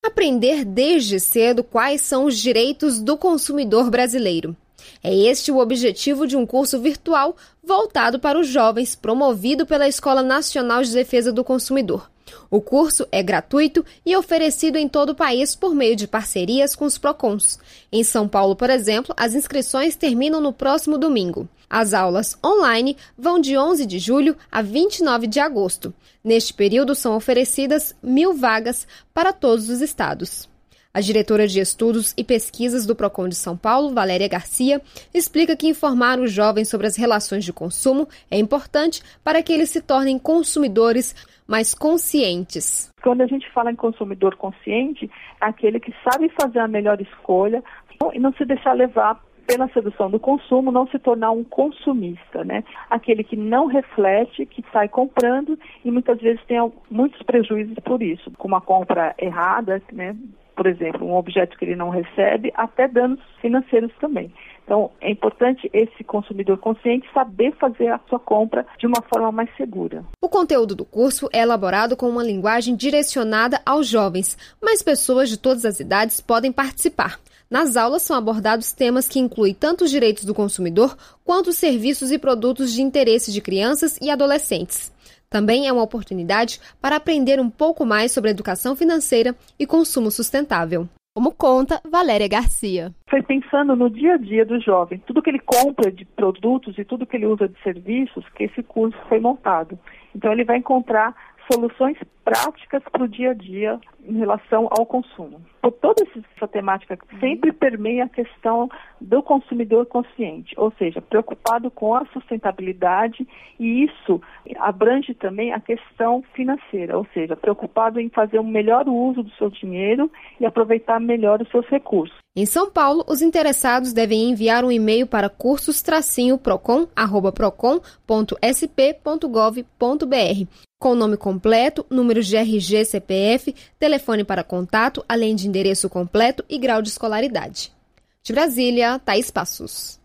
Aprender desde cedo quais são os direitos do consumidor brasileiro. É este o objetivo de um curso virtual voltado para os jovens, promovido pela Escola Nacional de Defesa do Consumidor. O curso é gratuito e oferecido em todo o país por meio de parcerias com os PROCONs. Em São Paulo, por exemplo, as inscrições terminam no próximo domingo. As aulas online vão de 11 de julho a 29 de agosto. Neste período, são oferecidas 1.000 vagas para todos os estados. A diretora de Estudos e Pesquisas do PROCON de São Paulo, Valéria Garcia, explica que informar os jovens sobre as relações de consumo é importante para que eles se tornem consumidores mais conscientes. Quando a gente fala em consumidor consciente, é aquele que sabe fazer a melhor escolha e não se deixar levar pela sedução do consumo, não se tornar um consumista, né? Aquele que não reflete, que sai comprando e muitas vezes tem muitos prejuízos por isso, com uma compra errada, né? Por exemplo, um objeto que ele não recebe, até danos financeiros também. Então, é importante esse consumidor consciente saber fazer a sua compra de uma forma mais segura. O conteúdo do curso é elaborado com uma linguagem direcionada aos jovens, mas pessoas de todas as idades podem participar. Nas aulas são abordados temas que incluem tanto os direitos do consumidor quanto os serviços e produtos de interesse de crianças e adolescentes. Também é uma oportunidade para aprender um pouco mais sobre educação financeira e consumo sustentável. Como conta Valéria Garcia. Foi pensando no dia a dia do jovem, tudo que ele compra de produtos e tudo que ele usa de serviços, que esse curso foi montado. Então ele vai encontrar soluções práticas para o dia a dia em relação ao consumo. Por toda essa temática sempre permeia a questão do consumidor consciente, ou seja, preocupado com a sustentabilidade, e isso abrange também a questão financeira, ou seja, preocupado em fazer um melhor uso do seu dinheiro e aproveitar melhor os seus recursos. Em São Paulo, os interessados devem enviar um e-mail para cursos-procon@procon.sp.gov.br com o nome completo, número de RG, CPF, telefone para contato, além de endereço completo e grau de escolaridade. De Brasília, Thaís Passos.